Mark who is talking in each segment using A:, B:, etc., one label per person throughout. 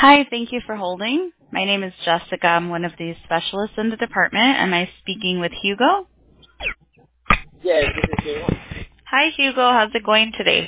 A: Hi, thank you for holding. My name is Jessica. I'm one of the specialists in the department. Am I speaking with Hugo?
B: Yes, this is Hugo.
A: Hi, Hugo. How's it going today?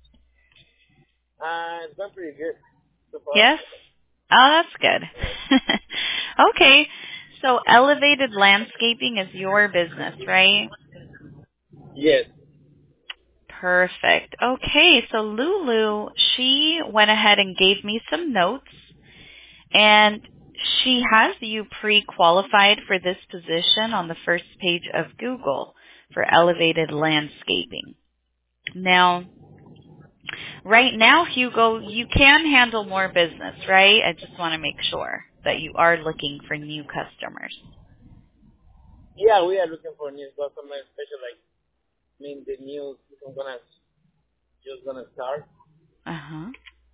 B: It's going pretty good so far.
A: Yes? Oh, that's
B: Yes.
A: good. Okay. So Elevated Landscaping is your business, right?
B: Yes.
A: Perfect. Okay, so Lulu, she went ahead and gave me some notes, and she has you pre-qualified for this position on the first page of Google for Elevated Landscaping. Now, right now, Hugo, you can handle more business, right? I just want to make sure that you are looking for new customers.
B: Yeah, we are looking for new customers, especially the new season just gonna start.
A: Uh-huh.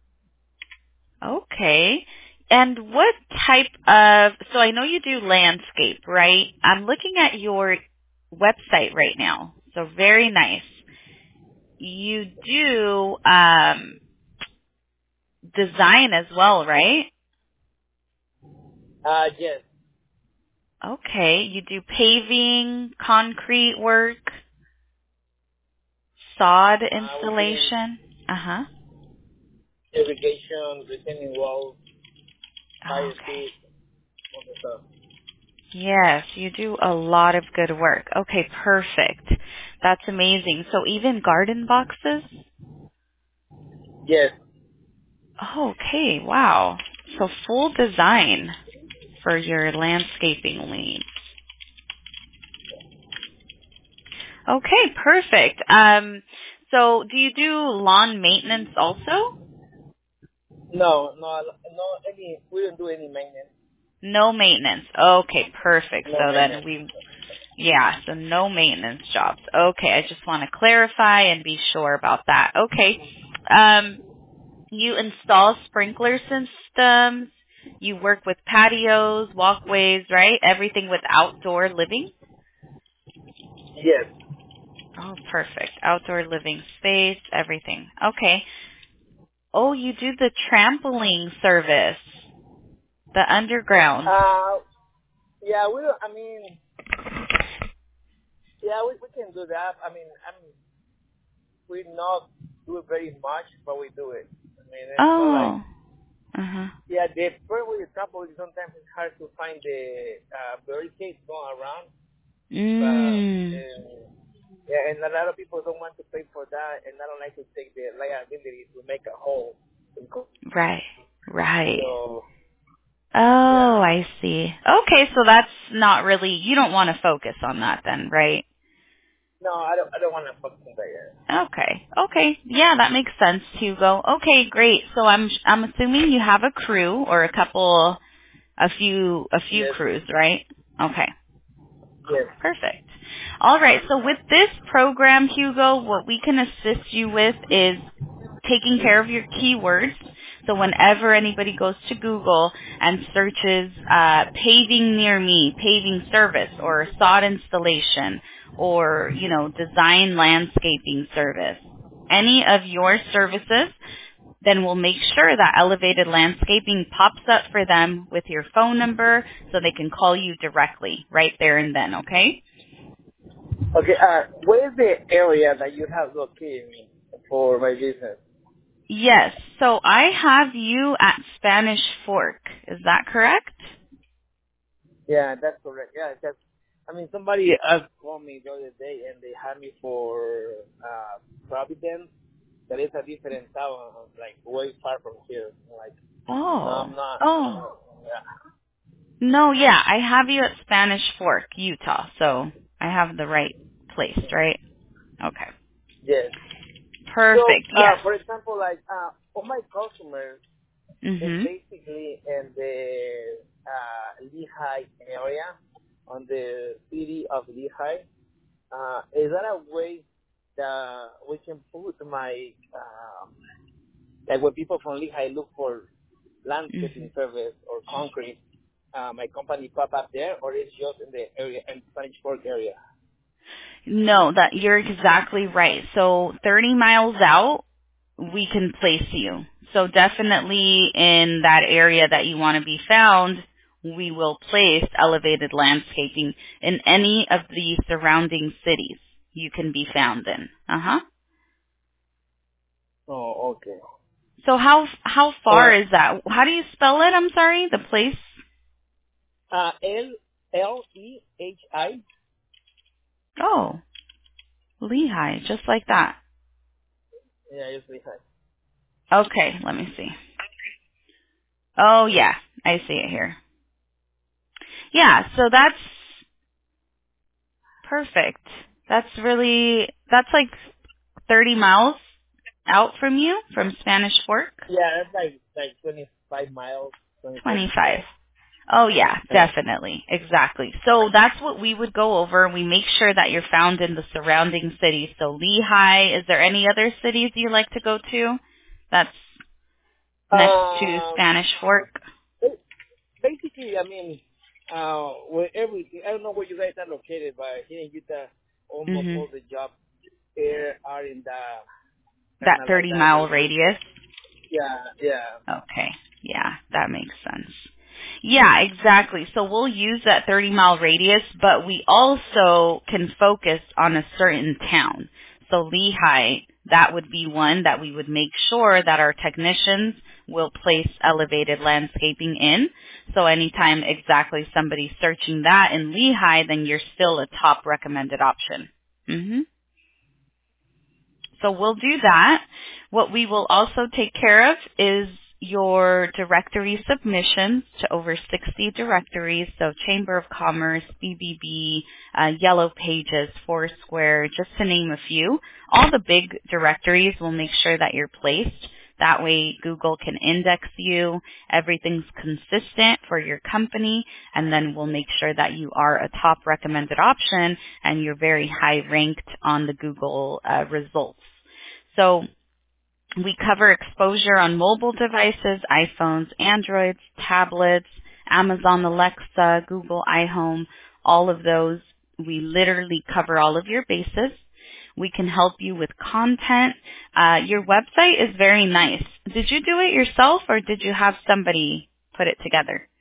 A: Okay. And what type of, so I know you do landscape, right? I'm looking at your website right now. So very nice. You do design as well, right?
B: Yes.
A: Okay. You do paving, concrete work, sod
B: We're doing
A: installation. Uh-huh.
B: irrigation, retaining walls, fire
A: Okay.
B: pits, all the stuff.
A: Yes, you do a lot of good work. Okay, perfect. That's amazing. So even garden boxes?
B: Yes.
A: Oh, okay, wow. So full design for your landscaping lead. Okay, perfect. So do you do lawn maintenance also?
B: We don't do any maintenance.
A: No maintenance. Okay, perfect.
B: No
A: So then
B: maintenance.
A: so no maintenance jobs. Okay, I just want to clarify and be sure about that. Okay. You install sprinkler systems. You work with patios, walkways, right? Everything with outdoor living.
B: Yes.
A: Oh, perfect. Outdoor living space, everything. Okay. Oh, you do the trampoline service, the underground.
B: Yeah, we don't, yeah, we can do that. We not do it very much, but we do it. It's not like,
A: Oh. Uh-huh.
B: yeah, the problem with the trouble is sometimes it's hard to find the barricades going around. But,
A: Mm.
B: yeah, and a lot of people don't want to pay for that, and I don't like to take the liability to make a hole.
A: Right. Right.
B: So,
A: Oh,
B: yeah.
A: I see. Okay, so that's not really, you don't want to focus on that then, right?
B: No, I don't want to focus on that yet.
A: Okay. Okay. Yeah, that makes sense, Hugo. Okay, great. So I'm assuming you have a crew or a few
B: Yes.
A: crews, right? Okay.
B: Yes.
A: Perfect. All right. So with this program, Hugo, what we can assist you with is taking care of your keywords. So whenever anybody goes to Google and searches paving near me, paving service, or sod installation, or design landscaping service, any of your services, then we'll make sure that Elevated Landscaping pops up for them with your phone number so they can call you directly right there and then, okay?
B: Okay, where is the area that you have located me for my business?
A: Yes. So I have you at Spanish Fork. Is that correct?
B: Yeah, that's correct. Yeah, that's, somebody else called me the other day and they had me for Providence. That is a different town, like way far from here. Like, no,
A: Oh.
B: I'm not.
A: Oh.
B: Yeah.
A: No, yeah, I have you at Spanish Fork, Utah. So I have the right place, right? Okay.
B: Yes. So,
A: Perfect. Yes.
B: for example, like, all my customers is
A: Mhm.
B: basically in the Lehigh area, on the city of Lehigh. Is that a way that we can put my, like when people from Lehigh look for landscaping
A: Mhm.
B: service or concrete, my company pop up there, or it's just in the area, in Spanish Fork area?
A: No, you're exactly right. So 30 miles out, we can place you. So definitely in that area that you want to be found, we will place elevated landscaping in any of the surrounding cities you can be found in. Uh-huh.
B: Oh, okay.
A: So how far is that? How do you spell it? I'm sorry, the place?
B: Lehigh.
A: Oh, Lehigh, just like that.
B: Yeah, it's Lehigh.
A: Okay, let me see. Oh yeah, I see it here. Yeah, so that's perfect. That's like 30 miles out from you, from Spanish Fork?
B: Yeah, that's like 25 miles, 24
A: 25.
B: miles.
A: Oh yeah,
B: Yeah.
A: definitely. Exactly. So that's what we would go over. We make sure that you're found in the surrounding cities. So Lehigh, is there any other cities you like to go to? That's next to
B: Um,
A: Spanish Fork?
B: basically, I mean, wherever, I don't know where you guys are located, but here in Utah, almost
A: Mhm.
B: all the jobs here are in the kind
A: That
B: of like that
A: 30-mile
B: radius.
A: radius?
B: Yeah, yeah.
A: Okay. Yeah, that makes sense. Yeah, exactly. So we'll use that 30-mile radius, but we also can focus on a certain town. So Lehigh, that would be one that we would make sure that our technicians will place elevated landscaping in. So anytime exactly somebody's searching that in Lehigh, then you're still a top recommended option. Mhm. So we'll do that. What we will also take care of is your directory submissions to over 60 directories, so Chamber of Commerce, BBB, Yellow Pages, Foursquare, just to name a few. All the big directories will make sure that you're placed. That way Google can index you, everything's consistent for your company, and then we'll make sure that you are a top recommended option and you're very high ranked on the Google results. So we cover exposure on mobile devices, iPhones, Androids, tablets, Amazon Alexa, Google iHome, all of those. We literally cover all of your bases. We can help you with content. Your website is very nice. Did you do it yourself or did you have somebody put it together?